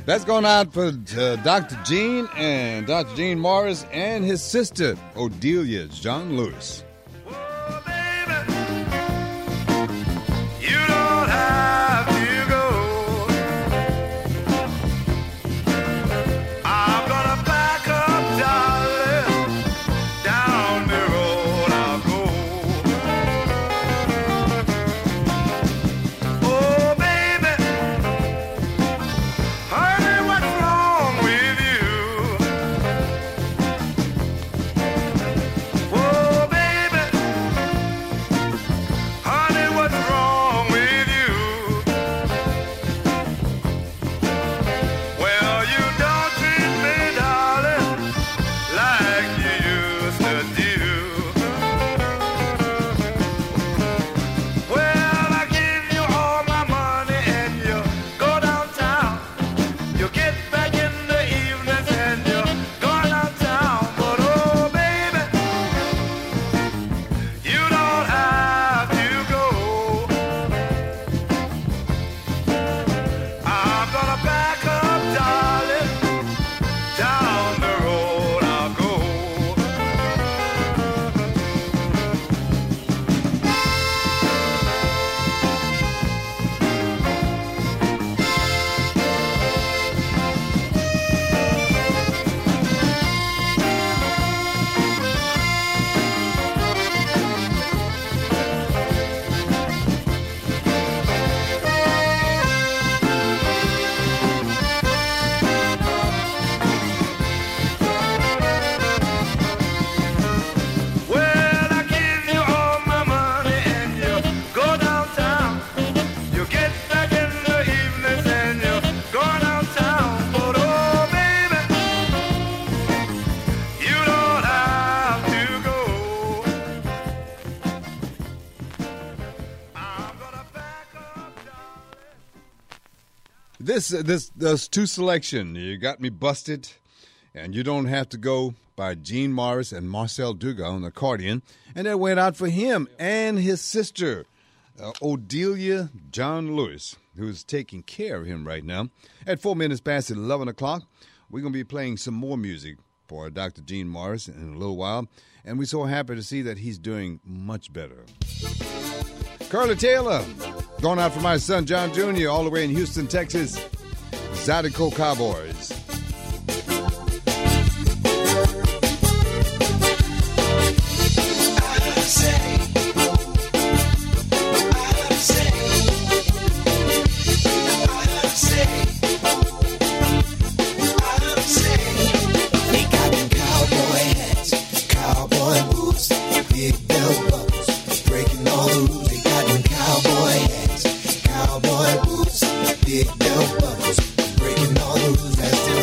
That's going out for Dr. Gene and Dr. Gene Morris and his sister, Odelia John Lewis. Oh, baby, you don't have to go. I'm gonna back up, darling. Down the road I'll go. Oh, baby, honey, what's wrong with you? Oh, baby, honey, what's wrong with you? Well, you don't treat me, darling, like you used to do. Well, I give you all my money and you go downtown. You get back in the evenings and you go downtown. But oh, baby, you don't have to go. I'm gonna back up, darling. Down the road I'll go. Well, I give you all my money and you go downtown. You get back in the evenings and you go downtown. But oh, baby, you don't have to go. I'm gonna back up, darling. This two selection, You Got Me Busted, and You Don't Have to Go by Gene Morris and Marcel Dugas on the accordion. And that went out for him and his sister, Odelia John Lewis, who's taking care of him right now. At 4 minutes past 11 o'clock, we're going to be playing some more music for Dr. Gene Morris in a little while. And we're so happy to see that he's doing much better. Curly Taylor, going out for my son John Jr. all the way in Houston, Texas. Zydeco Cowboys. They got them cowboy hats, cowboy boots, big belt buckles, breaking all the rules. They got them cowboy hats, cowboy boots, big belt buckles, breaking all the rules. That's them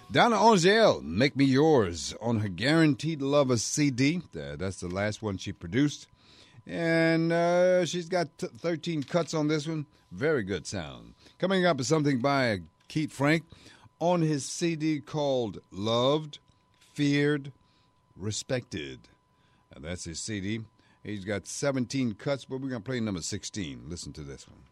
Donna Angel, Make Me Yours, on her Guaranteed Lover CD. That's the last one she produced. And she's got 13 cuts on this one. Very good sound. Coming up is something by Keith Frank on his CD called Loved, Feared, Respected. And that's his CD. He's got 17 cuts, but we're going to play number 16. Listen to this one.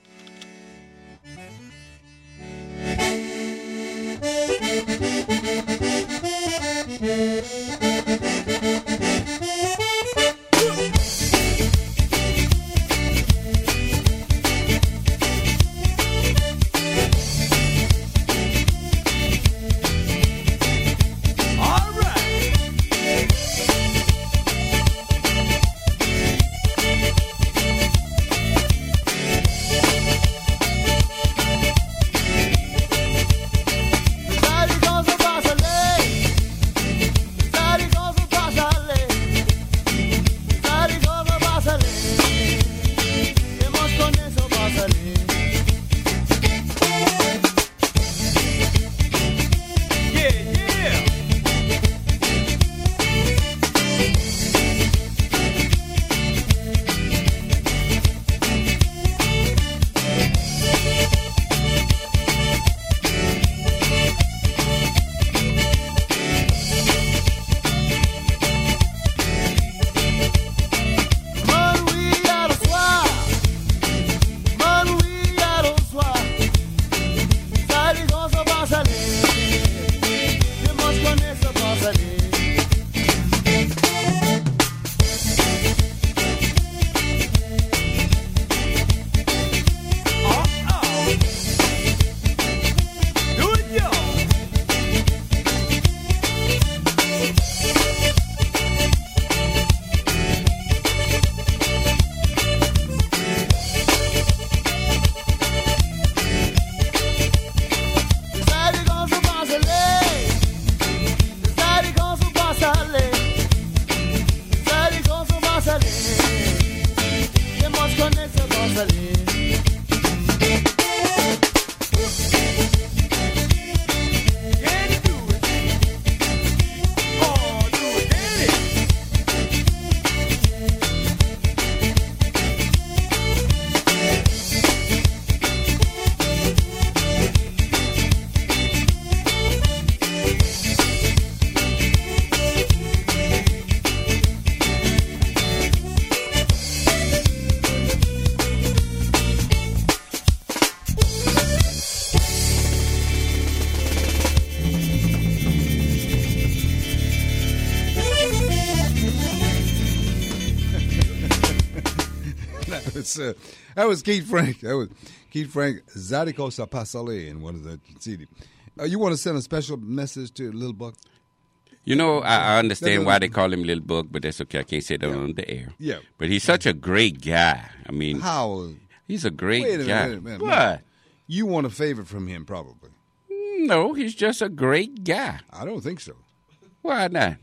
That was Keith Frank. That was Keith Frank, Zydeco Sapasale in one of the CD. You want to send a special message to Lil Buck? You know, I understand why they call him Lil Buck, but that's okay. I can't say that on the air. Yeah. But he's such a great guy. I mean, how? He's a great Wait guy. a minute, What? You want a favor from him, probably. No, he's just a great guy. I don't think so. Why not?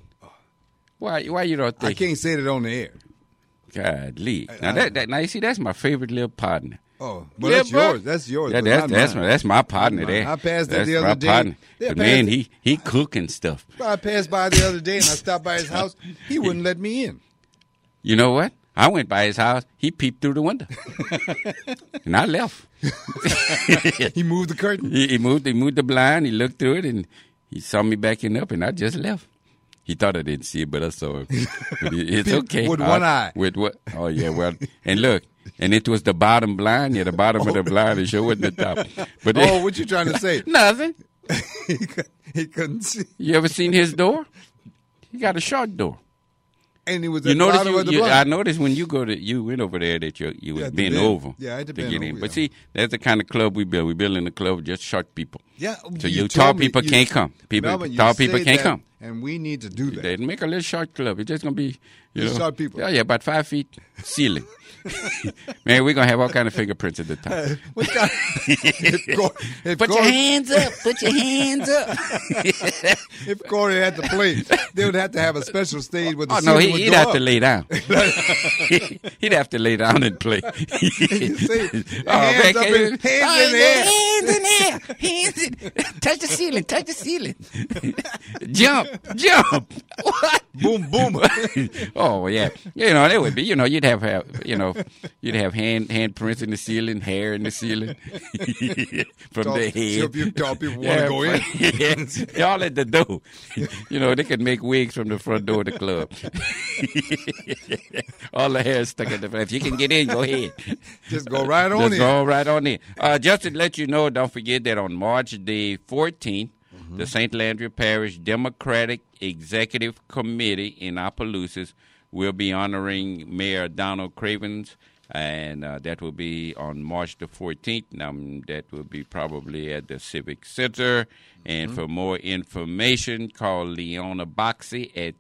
Why you don't think? I can't say that on the air. Godly. Now you see, that's my favorite little partner. Oh, well, that's yours. That's yours. Yeah, that's my partner there. I passed that that's the other my day. Partner. Yeah, But man, he cooking stuff. I passed by the other day and I stopped by his house. He wouldn't let me in. You know what? I went by his house. He peeped through the window, and I left. He moved the curtain. He moved the blind. He looked through it, and he saw me backing up, and I just left. He thought I didn't see it, but I saw it. But it's okay. With one eye. With what? Oh yeah. Well, and look, and it was the bottom blind. Yeah, the bottom of the blind. It sure wasn't the top. But what you trying to say? Nothing. He couldn't see. You ever seen his door? He got a short door. And it was at the bottom of the blind. I noticed when you went over there that you was bent over. Yeah, I had to get bend in. over. But see, that's the kind of club we build. We build in a club with just short people. Yeah. So you tall people can't come. Tall people can't come. and we need to do that. They make a little short club. It's just going to be, Just short people. Yeah, about 5 feet ceiling. Man, we're going to have all kind of fingerprints at the top. What kind- if Put your Corey- hands up. Put your hands up. If Corey had to play, they would have to have a special stage with the Oh, no, ceiling would he'd go have up. to lay down. He'd have to lay down and play. See, Oh, hands up can you- in- hands in the air. Hands in the air. Hands in, touch the ceiling. Touch the ceiling. Jump. What? Boom, boom. Oh yeah, that would be. You'd have handprints in the ceiling, hair in the ceiling from Tall- the head. see if you tall people want to go in. Yeah, all at the door. They could make wigs from the front door of the club. All the hair stuck at the front. If you can get in, go ahead. Just go right on Just in. go right on in. Just to let you know, don't forget that on March the 14th, the St. Landry Parish Democratic Executive Committee in Opelousas will be honoring Mayor Donald Cravens, and that will be on March the 14th. That will be probably at the Civic Center. And for more information, call Leona Boxey at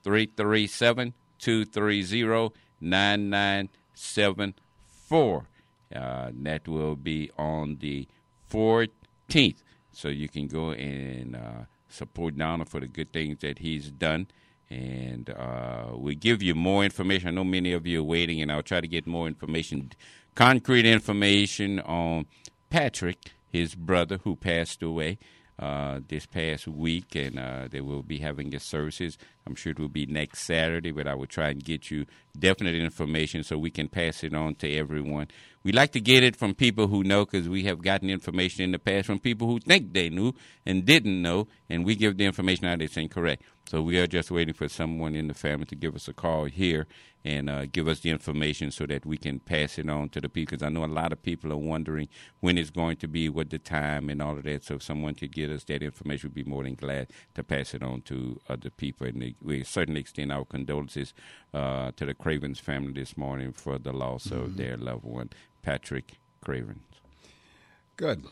337-230-9974. That will be on the 14th. So you can go and support Donald for the good things that he's done. And we give you more information. I know many of you are waiting, and I'll try to get more information, concrete information on Patrick, his brother, who passed away this past week, and they will be having his services. I'm sure it will be next Saturday, but I will try and get you definite information so we can pass it on to everyone. We like to get it from people who know, because we have gotten information in the past from people who think they knew and didn't know, and we give the information out that's incorrect. So we are just waiting for someone in the family to give us a call here and give us the information so that we can pass it on to the people. Because I know a lot of people are wondering when it's going to be, what the time, and all of that. So if someone could get us that information, we'd be more than glad to pass it on to other people. And we certainly extend our condolences to the Cravens family this morning for the loss of their loved one, Patrick Cravens. Good.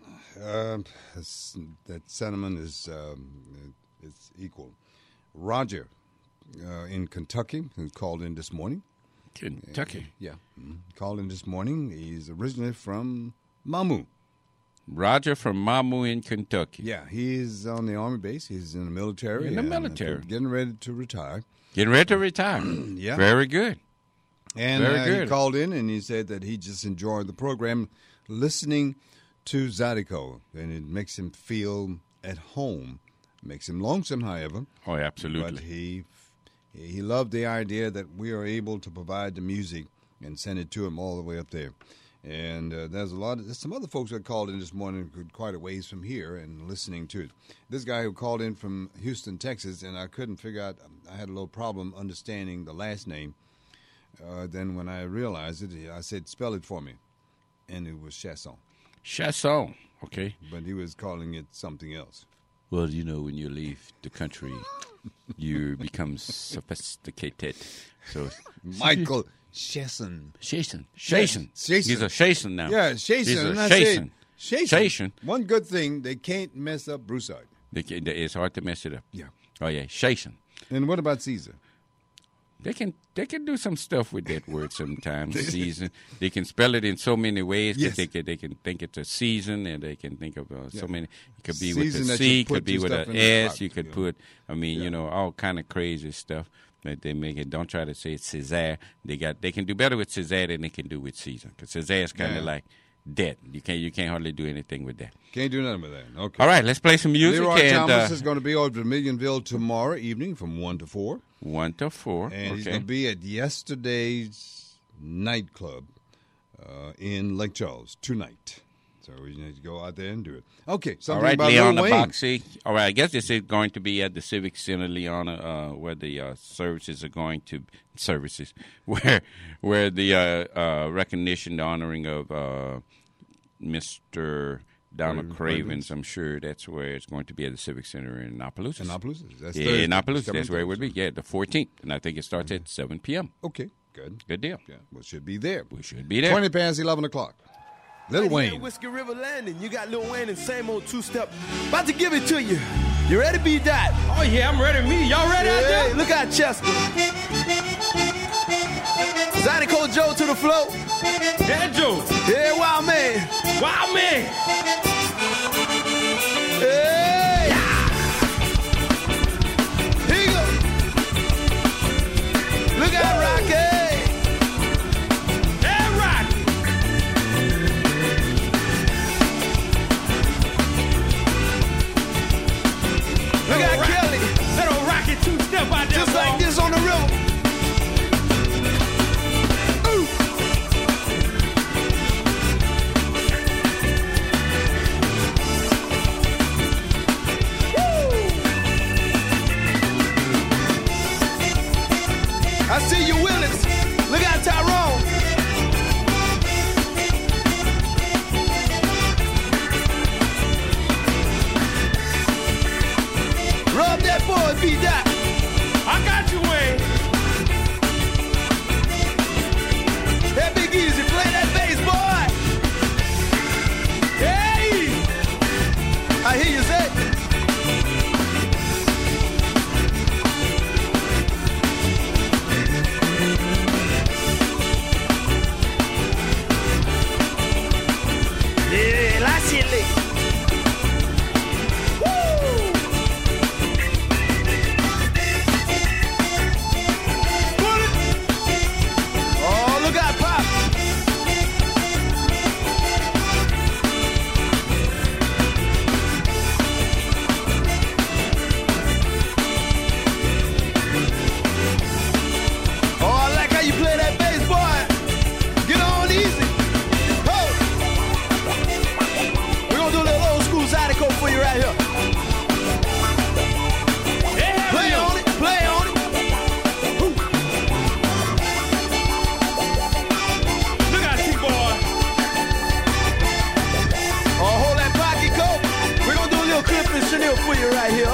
That sentiment is it's equal. Roger in Kentucky who called in this morning. Kentucky. Yeah. Called in this morning. He's originally from Mamou. Roger from Mamou in Kentucky. Yeah, he's on the Army base. He's in the military. In the and, military. Getting ready to retire. Getting ready to retire. Yeah. Very good. And Very good. he called in and he said that he just enjoyed the program, listening to Zydeco, and it makes him feel at home. Makes him lonesome, however. Oh, absolutely. But he loved the idea that we are able to provide the music and send it to him all the way up there. And there's some other folks that called in this morning quite a ways from here and listening to it. This guy who called in from Houston, Texas, and I couldn't figure out, I had a little problem understanding the last name. Then when I realized it, I said, spell it for me. And it was Chasson. Chasson, okay. But he was calling it something else. Well, when you leave the country, you become sophisticated. So Michael Chasson. Chasson. Chasson. He's a Chasson now. Yeah, Chasson. He's a And I Chasson. said, Chasson. One good thing, they can't mess up Broussard. It's hard to mess it up. Yeah. Oh, yeah, Chasson. And what about Caesar? They can do some stuff with that word sometimes. Season. They can spell it in so many ways. Yes. They can think it's a season, and they can think of so many. It could be Season with a that C, you put could be your with stuff an in the S. pot, You could yeah. put. All kind of crazy stuff that they make it. Don't try to say it's Cesare. They can do better with Cesare than they can do with Caesar, because Cesare is kind of like dead. You can't hardly do anything with that. Can't do nothing with that. Okay. All right, let's play some music. Leroy and, Thomas is going to be over to Millionville tomorrow evening from 1 to 4. 1 to 4. And he's okay. going to be at yesterday's nightclub in Lake Charles tonight. So we need to go out there and do it. Okay, All something right, about Lil Leona Wayne. Boxey. All right, I guess this is going to be at the Civic Center, Leona, where the services are going to where the recognition, the honoring of Mr. Donald Cravens. I'm sure that's where it's going to be at the Civic Center in Opelousas. In Opelousas. That's Yeah, Thursday. in Opelousas. Coming That's where it would be. Thursday. Yeah, the 14th, and I think it starts at 7 p.m. Okay, good. Good deal. Yeah, we should be there. We should be there. 20 past 11 o'clock. Lil Right here at Wayne. Whiskey River Landing, you got Lil Wayne and same old two-step. About to give it to you. You ready, B-Dot? Oh, yeah, I'm ready. Me, y'all ready out Hey, there? look out, Chester. Zydeco Joe to the floor. That Joe. Yeah, wild man. Wow, man. Hey. Here you go. Look out, Rocky. Hey, Rocky. Look out, Rocky. Kelly. That old Rocky two-step out there. Just like boy. this on the river. Ooh. I see you, Willis. Look out, Tyrone. Rub that boy, B-Dot. I got you, Wayne. Hey, Big Easy, play that bass, boy. Hey. I hear you say. Yeah, la chile. Woo! Oh, look out, Pop. Oh, I like how you play that bass, boy. Get on easy. Ho! We're gonna do a little old school Zydeco for you right here. Yeah, Play on it, play on it. Look out, T-boy. Oh, hold that pocket coat. We're gonna do a little Clifton Chanel for you right here.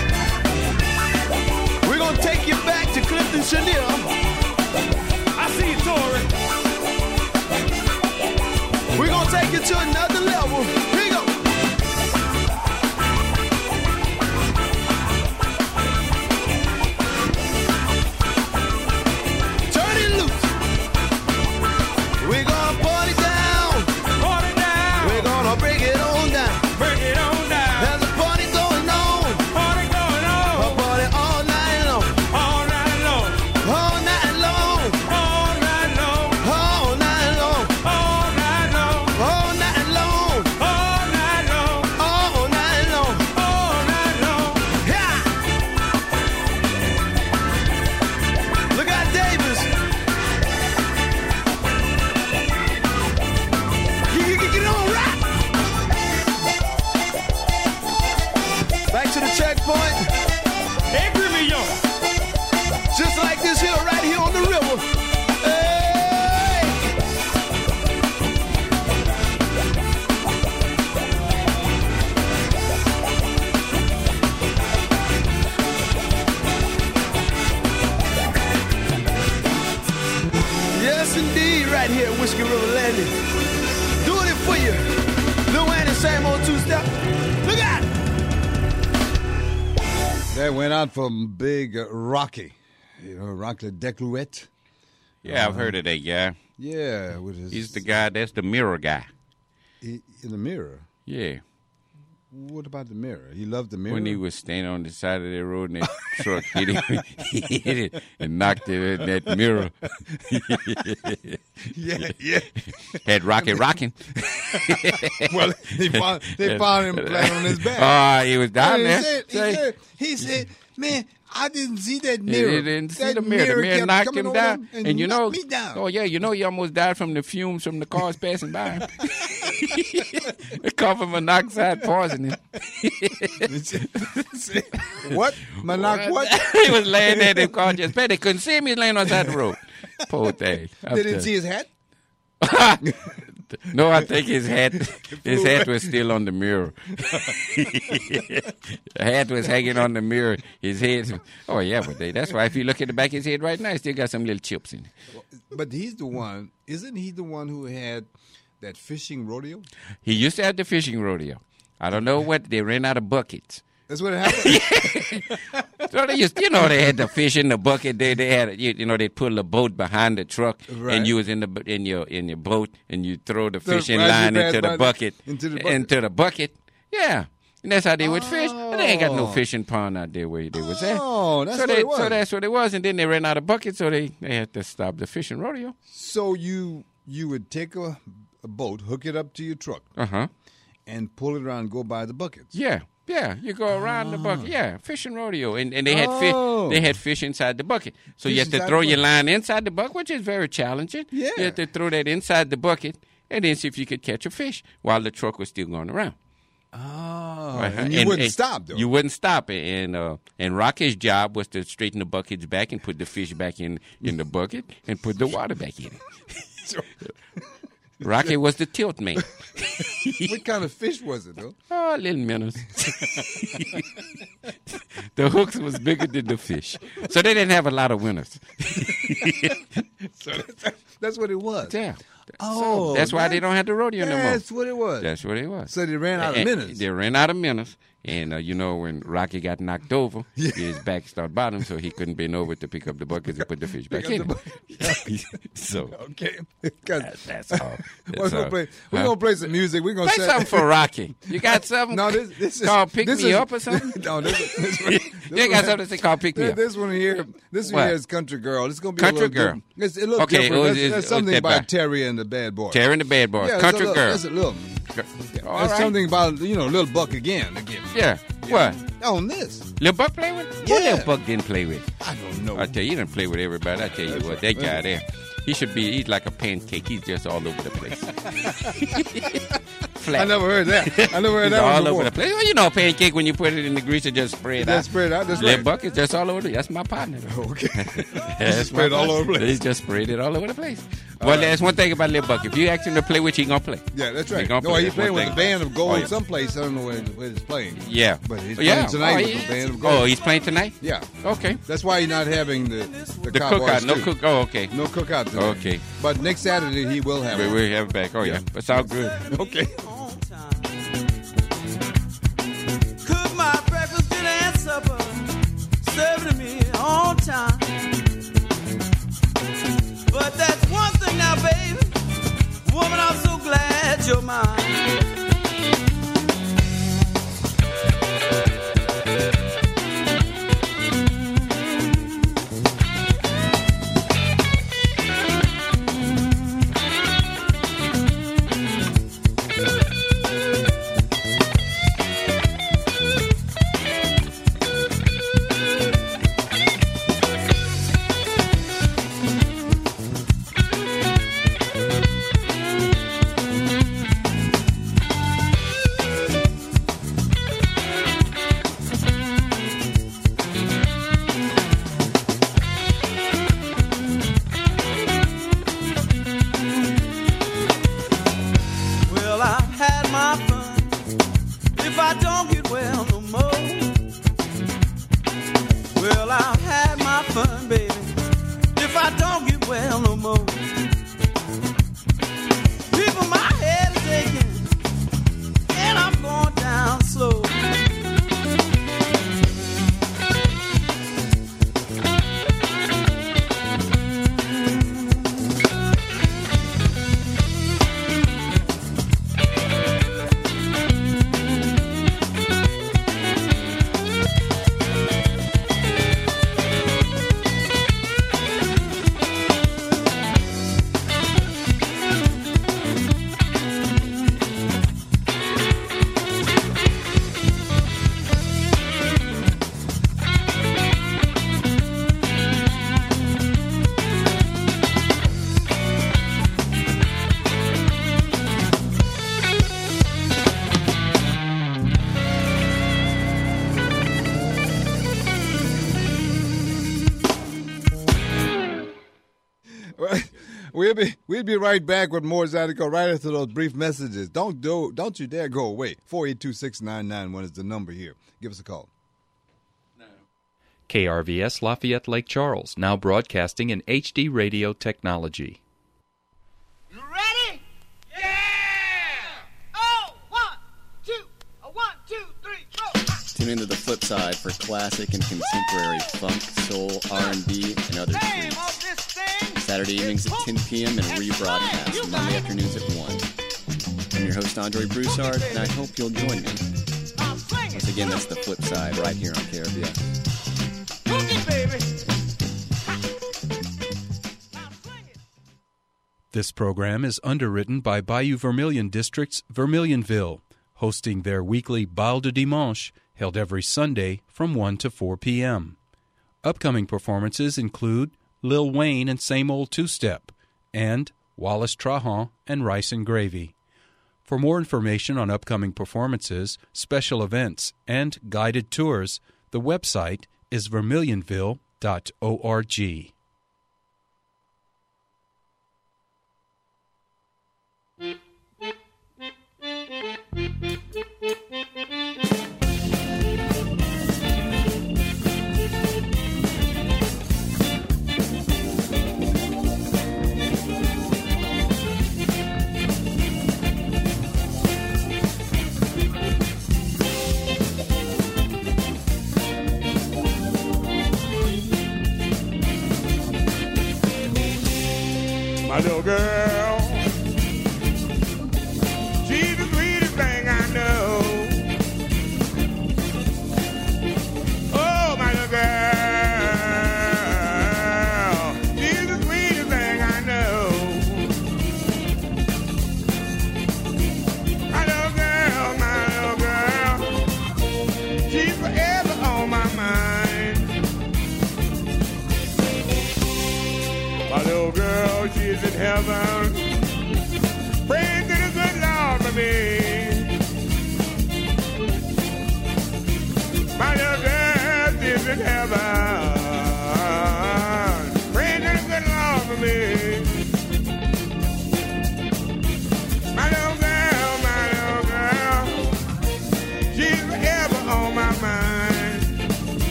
We're gonna take you back to Clifton Chanel. I see you, Tori. We're gonna take you to another level. Here you go. Turn it loose. We're gonna party down. Party down. We're gonna break it on down. Break it on down. There's a party going on. Party going A on. party all night long. All night long. All night long. All night long. All night long. All night long. All night long. All night long. All night long. All night long. Yeah. Look out, Davis. Get on right. Back to the checkpoint. Hey, Grimion. Just like this hill right here on the river. Hey. Yes, indeed, right here at Whiskey River Landing. Doing it for you. Lil Annie, same old two-step. Look out. That went out from Big Rocky. You know, Rocky Declouette. Yeah, I've heard of that guy. Yeah, with his, He's the guy, that's the mirror guy. in the mirror. Yeah. What about the mirror? He loved the mirror. When he was standing on the side of the road and that truck hit him, he hit it and knocked it in that mirror. yeah. Had Rocky rocking. Well, they found him flat on his back. Oh, he was down there. He said, man, I didn't see that He mirror. didn't see That the mirror. The mirror kept knocked coming him on down. him And you know, knocked me down. oh yeah, you know he almost died from the fumes from the cars passing by him. Carbon monoxide poisoning. What? Manak, what? He was laying there in the car just bad. They couldn't see him. He was laying on the side of the road. Poor thing. They didn't see his hat? No, I think his hat was still on the mirror. The hat was hanging on the mirror. His head. Oh yeah, but that's why if you look at the back of his head right now, he still got some little chips in it. But he's the one. Isn't he the one who had that fishing rodeo? He used to have the fishing rodeo. I don't know what they ran out of buckets. That's what happened? So they used, they had the fish in the bucket. They had, they pull a boat behind the truck, Right. and you was in your boat, and you throw the Throw- fishing right, you line pass into by the bucket, into the bucket. into the bucket. Yeah, and that's how they would fish. And they ain't got no fishing pond out there where they was at. Oh, that's so what they, it was. So that's what it was. And then they ran out of buckets, so they had to stop the fishing rodeo. So you would take a boat, hook it up to your truck, and pull it around and go by the buckets. Yeah. Yeah, you go around the bucket. Yeah, fishing rodeo, and they had fish. Oh. They had fish inside the bucket, so you Fish have to inside throw the your bucket. line inside the bucket, which is very challenging. Yeah. You have to throw that inside the bucket, and then see if you could catch a fish while the truck was still going around. Oh, and you wouldn't stop, though. You wouldn't stop, and Rocky's job was to straighten the buckets back and put the fish back in the bucket and put the water back in it. Rocky was the tilt man. What kind of fish was it, though? Oh, little minnows. The hooks was bigger than the fish. So they didn't have a lot of winners. So that's what it was. Yeah. Oh, So that's why they don't have the rodeo no more. That's what it was. That's what it was. So they ran out of minutes. They ran out of minutes. And, when Rocky got knocked over, his back started bottom, so he couldn't bend over to pick up the buckets and put the fish back up in. the So Okay. that's all. We're gonna play some music. We're gonna Play something for Rocky. You got something No, this is called Pick this Me is- Up or something? No, this You got something to say called Pick Me Up. This one here What? is Country Girl. It's gonna be Country a little Girl. It's a little Okay, different. it's There's something that about by- Terry and the Bad Boy. Terry and the Bad Boys. Yeah, Country Girl. It's a little. All There's right. something about Little Buck again. Yeah. What? On this, Lil Buck play with? Who Yeah. Lil Buck didn't play with? I don't know. I tell you, he didn't play with everybody. I tell you what, that guy there, he's like a pancake. He's just all over the place. Flat. I never heard that. I never heard He's that all one over before. the place. Well, you know, a pancake, when you put it in the grease, it just spread out. Just spread out. That's Lil right. Buck is just all over the That's my partner. Okay. That's Spread my all partner. over the place. He's just spread it all over the place. Well, there's one thing about Lil Buck. If you ask him to play with you, he going to play. Yeah, that's He right. gonna No, play. he's That's playing one with the thing. Band of Gold Oh, yeah. someplace. I don't know where he's playing. Yeah. But he's Yeah. playing tonight Oh, with he- the Band of Gold. Oh, he's playing tonight? Yeah. Okay. That's why he's not having the The Cowboys cookout. No too. cook. Oh, okay. No cookout today. Okay. But next Saturday he will have it. We'll have it back. Oh, yeah. That's all good. Okay. Cook my breakfast, dinner, and supper. Serve it to me on time. But that's one thing now, baby. Woman, I'm so glad you're mine. Well, I've had my fun. If I don't get well no more. Well, I've had my fun, baby. If I don't get well no more. People, my head is aching. And I'm going down slow. We'll be right back with more Zydeco right after those brief messages. Don't you dare go away. 482-6991 is the number here. Give us a call. KRVS Lafayette Lake Charles, now broadcasting in HD radio technology. You ready? Yeah! Oh, 1, 2, 1, 2, 3, go! Tune into The Flip Side for classic and contemporary funk, soul, R&B, and other treats. Saturday evenings at 10 p.m. and rebroadcast Monday afternoons at 1. I'm your host, Andre Broussard, and I hope you'll join me. Once again, that's The Flip Side right here on KRBS. This program is underwritten by Bayou Vermilion District's Vermilionville, hosting their weekly Bal de Dimanche, held every Sunday from 1 to 4 p.m. Upcoming performances include Lil Wayne and Same Old Two-Step, and Wallace Trahan and Rice and Gravy. For more information on upcoming performances, special events, and guided tours, the website is vermilionville.org.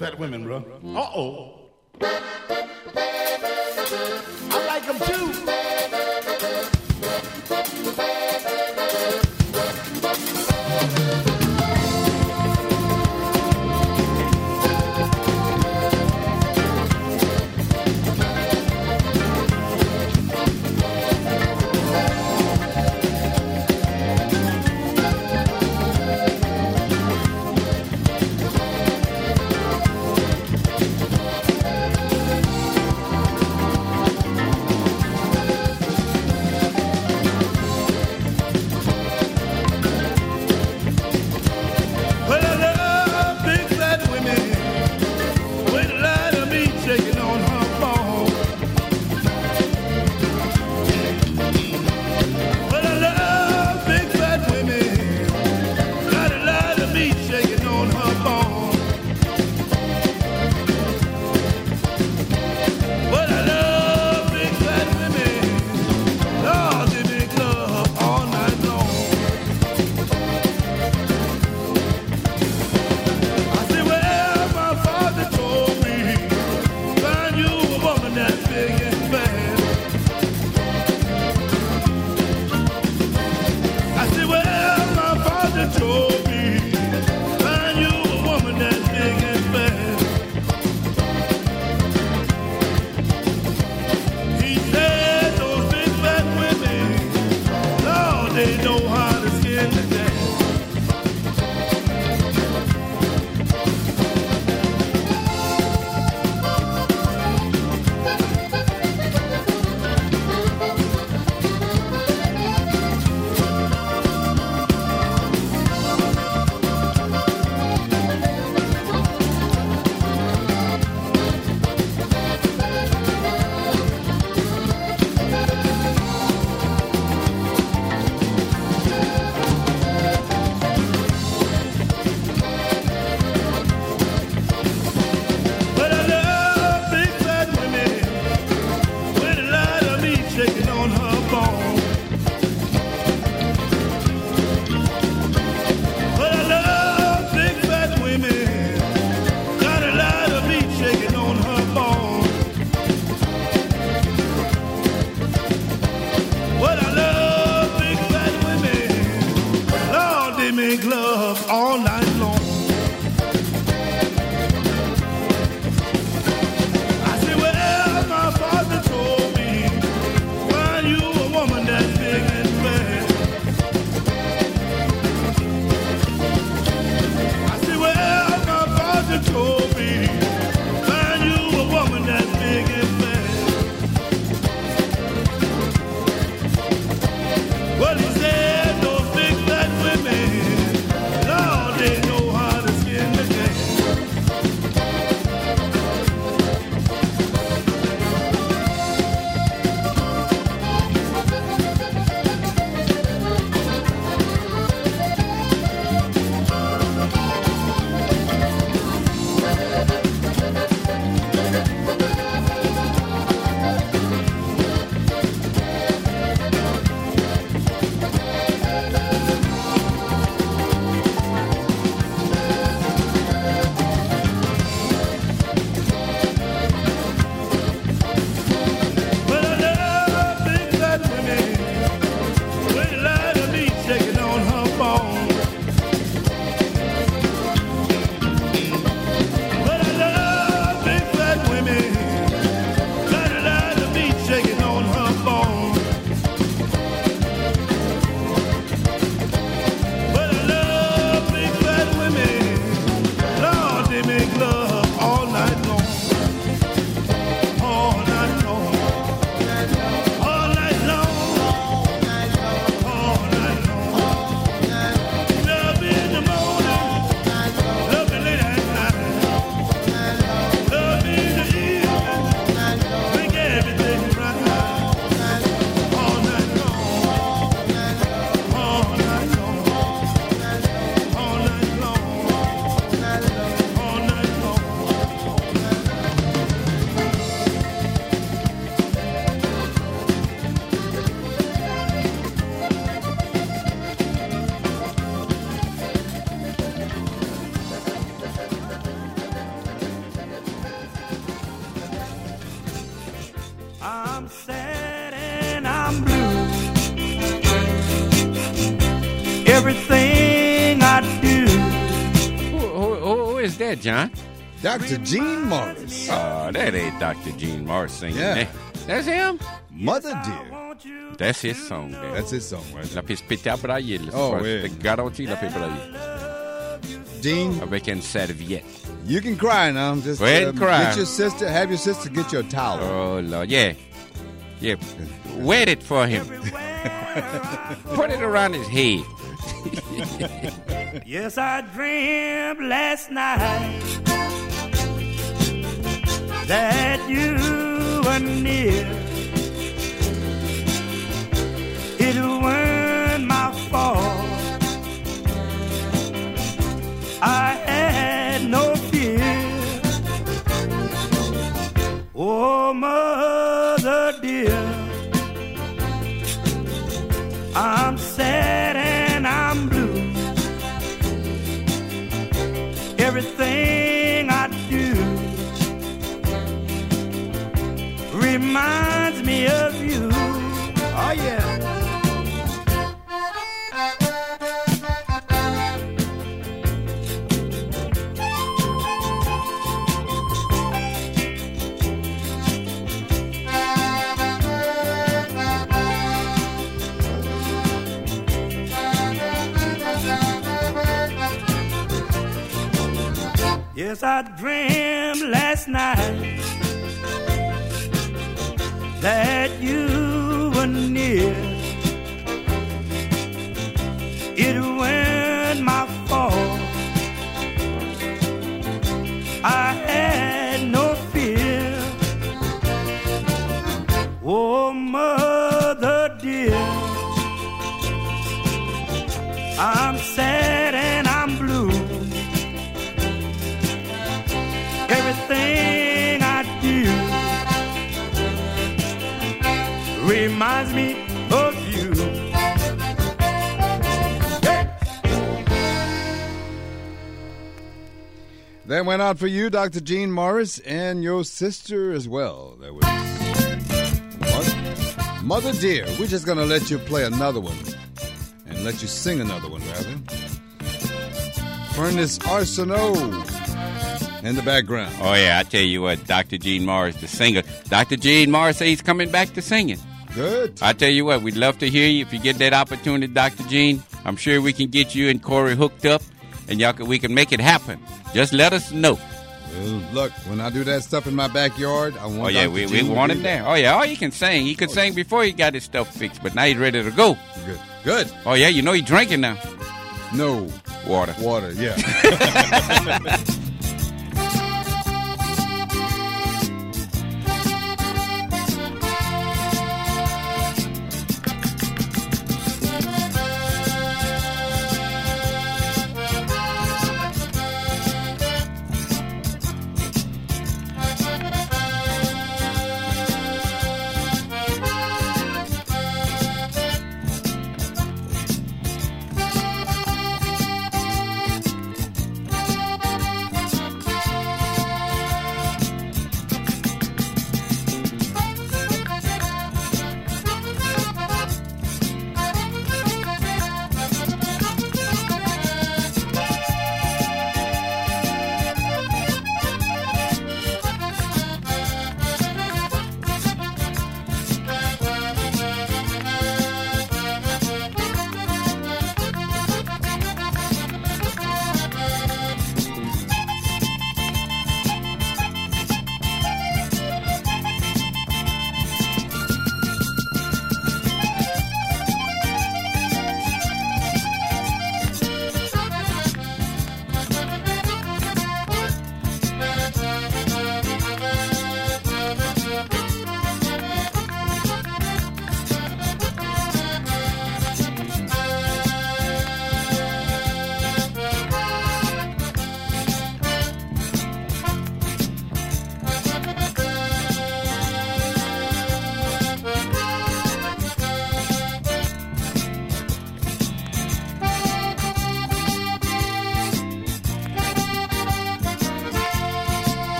fat women, bro. Uh-oh. I like them too. Well, I love big fat women with a lot of meat shaking on her bone. Well, I love big fat women, got a lot of meat shaking on her bone. Well, I love big fat women, Lord, they make love all night long. I said, well, my father told me, find you a woman that's big and bad. I said, well, my father told me, find you a woman that's big and bad. He said, those big fat women, Lord, they know how to skin the cat. everything I do. Who is that, John? Dr. Gene Morris. Oh, that ain't Dr. Gene Morris singing Yeah. that. That's him? Mother Dear. That's his song there. That's his song, right? La pispetta braille. Oh, yeah. Garanti la braille. Gene, Avec une serviette. you can cry now. Just Go ahead and cry. Get your sister, have your sister get your towel. Oh, Lord. Yeah. Yeah. Wet it for him. Put it around his head. Yes, I dreamed last night that you were near. It weren't my fault. I had no fear. Oh, mother dear, I'm sad and I'm blue. Everything I do reminds me of you. Oh, yeah. Yes, I dreamed last night that you were near. It weren't my fault. I had no fear. Oh, mother dear, I'm sad and I'm blue. Everything I do reminds me of you. Hey. That went out for you, Dr. Gene Morris, and your sister as well. That was Mother Dear. We're just going to let you play another one and let you sing another one, rather. Furnace Arsenault in the background. Oh, yeah, I tell you what, Dr. Gene Morris, the singer. Dr. Gene Morris says he's coming back to singing. Good. I tell you what, we'd love to hear you if you get that opportunity, Dr. Gene. I'm sure we can get you and Corey hooked up, and we can make it happen. Just let us know. Well, look, when I do that stuff in my backyard, I want Oh, yeah, Dr. we Gene to want be him there. Oh, yeah, oh, he can sing. He could sing before he got his stuff fixed, but now he's ready to go. Good. Good. Oh, yeah, you know he's drinking now. No. Water. Water, yeah.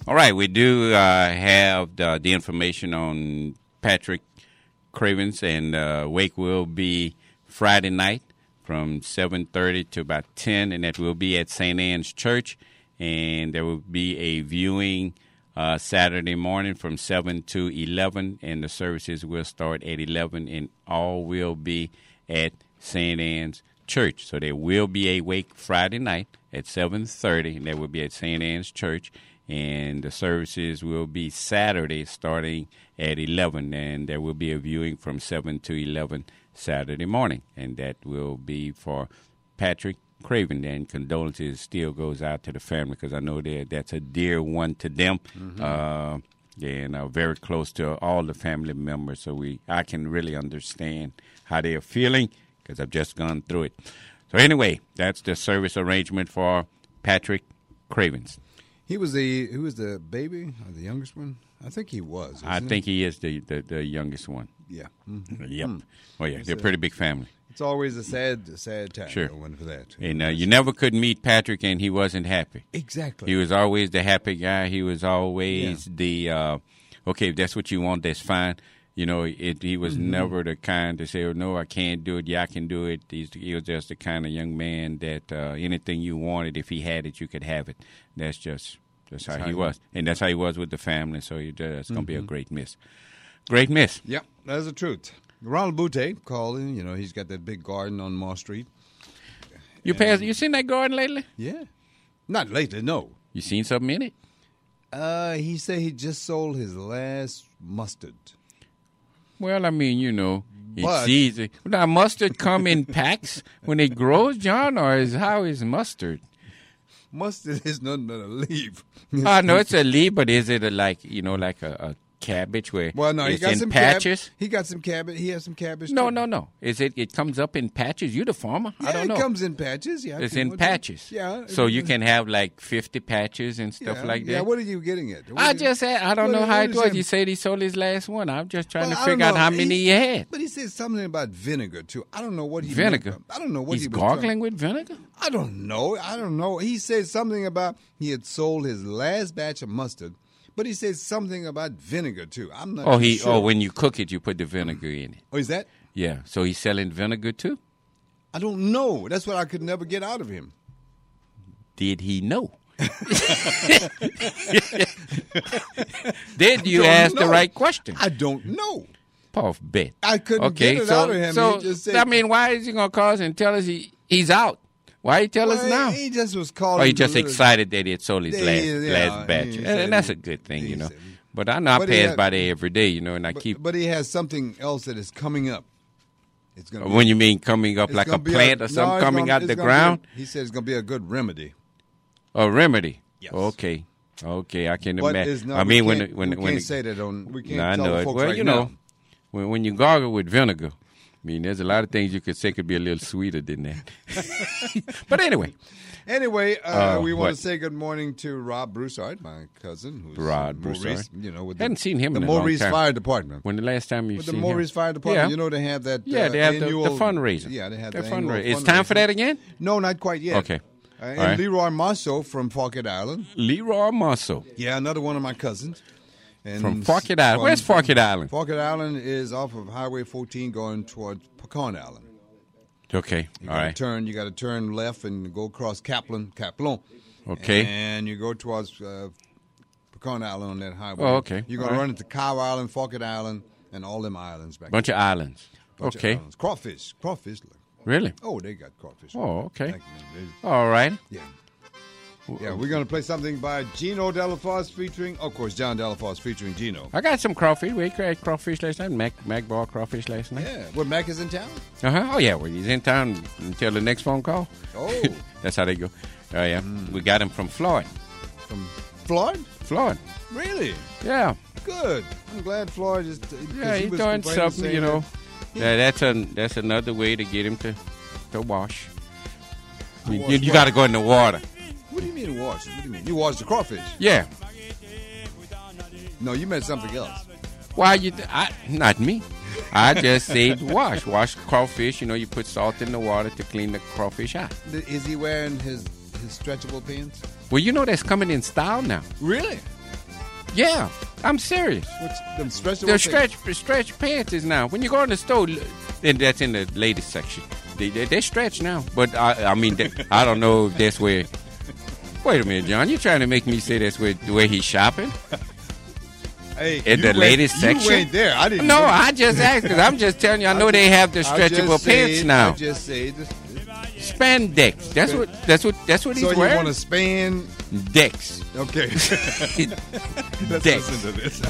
All right, we do have the information on Patrick Cravens, and wake will be Friday night from 7:30 to about 10, and that will be at St. Anne's Church. And there will be a viewing Saturday morning from 7 to 11, and the services will start at 11, and all will be at St. Anne's Church. So there will be a wake Friday night at 7:30, and that will be at St. Anne's Church. And the services will be Saturday starting at 11, and there will be a viewing from 7 to 11 Saturday morning. And that will be for Patrick Craven. And condolences still goes out to the family, because I know that's a dear one to them. And very close to all the family members. So I can really understand how they are feeling, because I've just gone through it. So anyway, that's the service arrangement for Patrick Cravens. Who was the baby, or the youngest one? I think he was. I think he is the youngest one. Yeah. Yep. Oh, yeah. They're a pretty big family. It's always a sad time. Sure. For that. And you never could meet Patrick and he wasn't happy. Exactly. He was always the happy guy. He was always the, okay, if that's what you want, that's fine. You know, he was never the kind to say, oh, no, I can't do it. Yeah, I can do it. He was just the kind of young man that anything you wanted, if he had it, you could have it. That's how he was. And that's how he was with the family. So it's going to be a great miss. Great miss. Yeah, that's the truth. Ronald Butte called in. You know, he's got that big garden on Moss Street. You seen that garden lately? Yeah. Not lately, no. You seen something in it? He said he just sold his last mustard. Well, I mean, you know, But- it's easy. Now, mustard come in packs when it grows, John, or how is mustard? Mustard is nothing but a leaf. I know it's a leaf, but is it like a cabbage where Well, no, he it's got in some patches? He got some cabbage. He has some cabbage. No. too. Is it comes up in patches? You the farmer? Yeah, I don't know. it comes in patches. Yeah, It's if you in want to. patches. Yeah. So you can have like 50 patches and stuff yeah, like that. Yeah. What are you getting at? I don't know how it was. said You said he sold his last one. I'm just trying to Well, I don't figure out know. how many he had. But he said something about vinegar too. I don't know what he Vinegar. meant. I don't know what He's he was gargling with vinegar? I don't know. He said something about he had sold his last batch of mustard, but he said something about vinegar too. I'm not sure. When you cook it, you put the vinegar in it. Oh, is that? Yeah. So he's selling vinegar too? I don't know. That's what I could never get out of him. Did he know? Did you Don't ask the know. right question? I don't know. Puff bet. I couldn't Okay, get it so, out of him. So, He just said, I mean, why is he going to call us and tell us he's out? Why he tell us well, now? He just was calling. Or he just a little- excited that he had sold his Yeah, last batch. he And said that's he- a good thing, he you know. said- But I know I But he pass had- by there every day, and I But, keep. but he has something else that is coming up. It's going to When you mean coming up it's like a gonna be plant or something no, it's coming gonna- out it's the gonna ground? be he said it's going to be a good remedy. A remedy. Yes. Okay, I can But imagine. it's not, I we mean, can't, when we can't say that on. We can't No, I tell know the it. folks Well, right you now. know, when you gargle with vinegar, I mean, there's a lot of things you could say could be a little sweeter than that. But anyway, Anyway, we want what? to say good morning to Rob Broussard, my cousin, who's Rod Maurice, Broussard. you know, with Hadn't seen him the in a long Maurice time. Fire Department. when the last time you With the seen Maurice him? Fire Department, Yeah. you know, they have that. Yeah, they have the annual, fundraiser. Yeah, they have the the annual fundraiser. It's time for fundraiser. that again? No, not quite yet. Okay. And All right. Leroy Marceau from Forked Island. Leroy Marceau Yeah, another one of my cousins. And from Forked Island. Where's Forked Island? Forked Island is off of Highway 14 going towards Pecan Island. Okay, You all gotta right. turn. You got to turn left and go across Kaplan. Okay. And you go towards Pecan Island on that highway. Oh, okay. You're going All to right. run into Cow Island, Forked Island, and all them islands back Bunch of islands. Bunch of Okay, islands. Crawfish. really? Oh, they got crawfish. Oh, okay. Back then. All right. Yeah. Yeah, we're going to play something by Gino Delafosse featuring, of course, John Delafosse featuring Gino. I got some crawfish. We ate crawfish last night. Mac bought crawfish last night. Yeah. Well, Mac is in town? Oh, yeah. Well, he's in town until the next phone call. Oh, That's how they go. Oh, yeah. We got him from Floyd. from Floyd? Floyd. Really? Yeah. Good. I'm glad Floyd is. Yeah, he's doing something, you know. Yeah, that's another way to get him to wash. I mean, Wash you what? got to go in the water. What do you mean wash? What do you mean? You wash the crawfish? Yeah. No, you meant something else. Why not me. I just said wash crawfish. You know, you put salt in the water to clean the crawfish out. Is he wearing his stretchable pants? Well, you know that's coming in style now. Really? Yeah, I'm serious. What's them stretchable They're things? stretch pants is now. When you go in the store, and that's in the ladies section. They stretch now. But I mean, I don't know if that's where. Wait a minute, John. You trying to make me say that's where he's shopping? Hey, In the ladies section? You ain't there. I didn't. No, know. I just asked because I'm just telling you. I know they have the stretchable pants now. I just say Spandex. That's what he's so you wearing. want to span? Dex. Okay. Let's Dex. listen to this.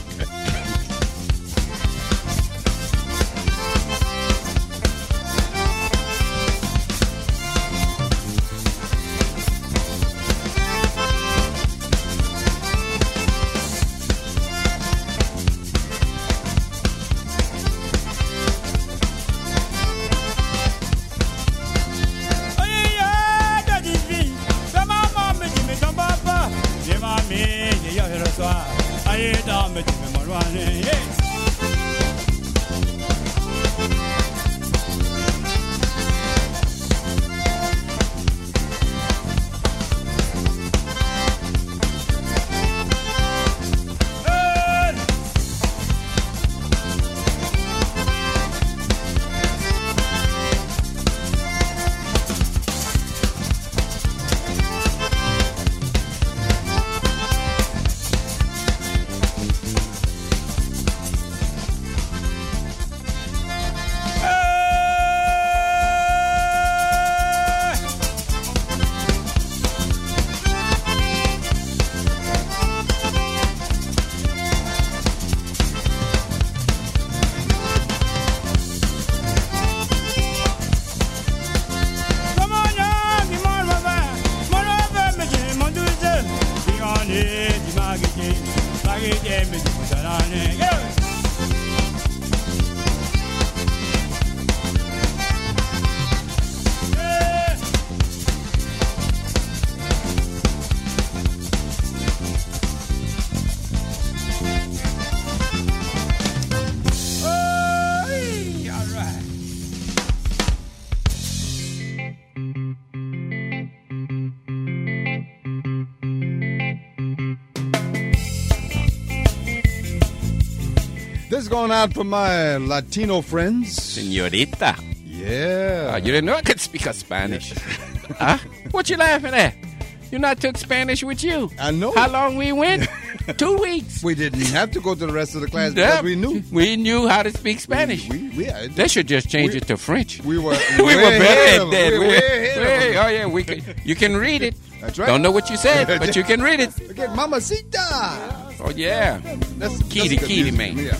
This is going out for my Latino friends. Señorita. Yeah. You didn't know I could speak a Spanish. Huh? What you laughing at? You not took Spanish with you. I know. How long we went? 2 weeks. We didn't have to go to the rest of the class because we knew. We knew how to speak Spanish. They should just change it to French. We were we were better at that. We were way ahead of Oh yeah, we could. You can read it. That's right. Don't know what you said, but you can read it. Look at Mamacita. Oh yeah. That's Kitty, good music. man. Yeah.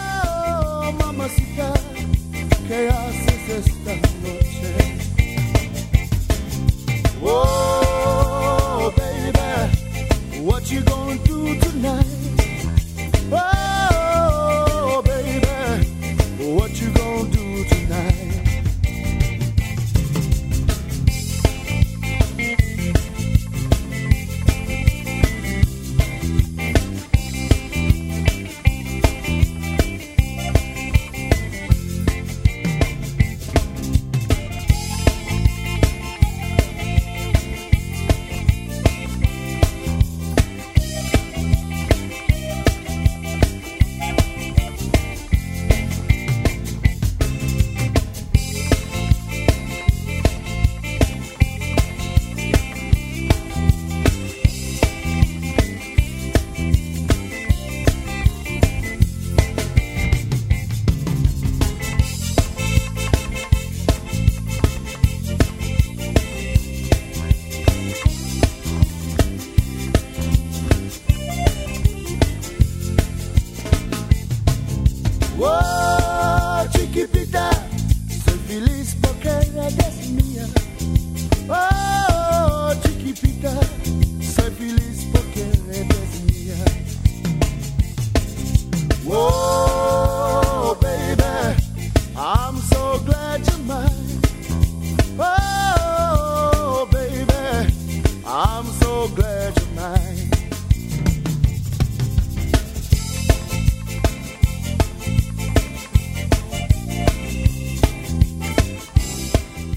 Oh, mamacita, ¿qué haces esta noche? Oh, baby, what you gonna do tonight? Oh, baby, what you gonna do tonight?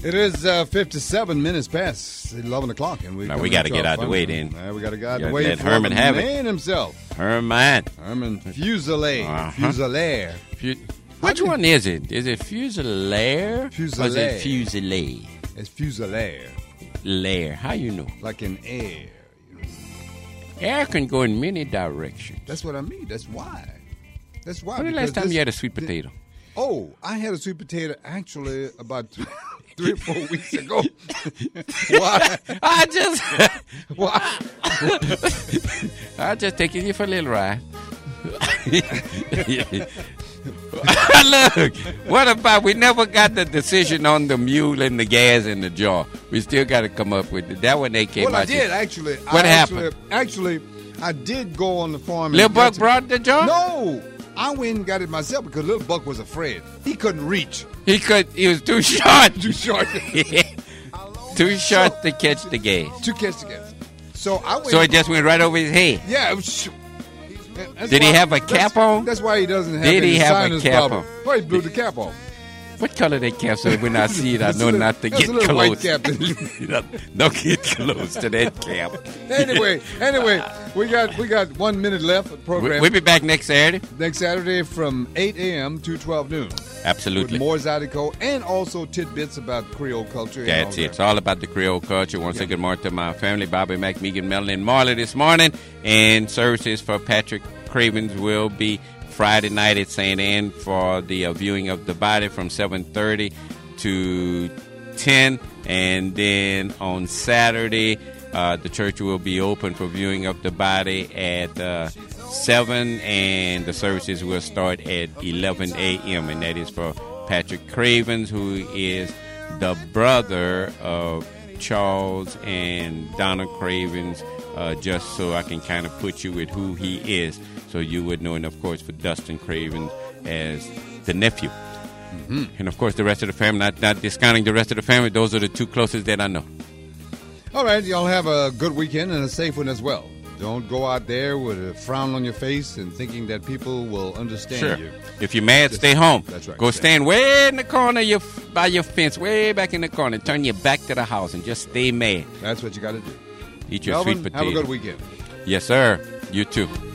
It is 57 minutes past 11 o'clock. And Now, we got to get out of the way then. We got to get out of the Gotta way let for Herman the have it. man himself. Herman. Herman Fuselier. Fuselier. Which one is it? Is it Fusilier? Fusilier. Or is it Fusilier? It's Fusilier. Lair. How you know? Like in air. Air can go in many directions. That's what I mean. That's why. That's why. When the last time you had a sweet potato? Oh, I had a sweet potato actually about 3 or 4 weeks ago. Why? Why? I just taking you for a little ride. Look, what about we never got the decision on the mule and the gas in the jar? We still got to come up with it. That one they came Well, out. I did actually. What happened? Actually, I did go on the farm. Lil and Buck brought the jar? No, I went and got it myself because Lil Buck was afraid. He couldn't reach. He was too short. Too short. Too short to catch the gas. To catch the gas. So I went. So it just went right over his head. Yeah. It was, did he have a cap on? That's why he doesn't have Did any he have a sinus cap problem. on? Why he blew the cap off? What color that cap? So when I see it, I know not to get That's a little close. white cap. Don't get close to that cap. Anyway, we got 1 minute left of the program. We'll be back next Saturday. Next Saturday from 8 a.m. to 12 noon. Absolutely. With more Zydeco and also tidbits about Creole culture. And That's all it. It's all about the Creole culture. I want to say good morning to my family, Bobby, Mac, Megan, Melanie, and Marley this morning. And services for Patrick Cravens will be Friday night at St. Anne for the viewing of the body from 7:30 to 10. And then on Saturday, the church will be open for viewing of the body at 7, and the services will start at 11 a.m. And that is for Patrick Cravens, who is the brother of Charles and Donna Cravens, just so I can kind of put you with who he is, so you would know. And, of course, for Dustin Cravens as the nephew. Mm-hmm. And, of course, the rest of the family, not discounting the rest of the family, those are the two closest that I know. All right, y'all have a good weekend and a safe one as well. Don't go out there with a frown on your face and thinking that people will understand you. If you're mad, stay home. That's right. Go stand way in the corner by your fence, way back in the corner. Turn your back to the house and just stay mad. That's what you got to do. Eat your Melvin, sweet potato. have a good weekend. Yes, sir. You too.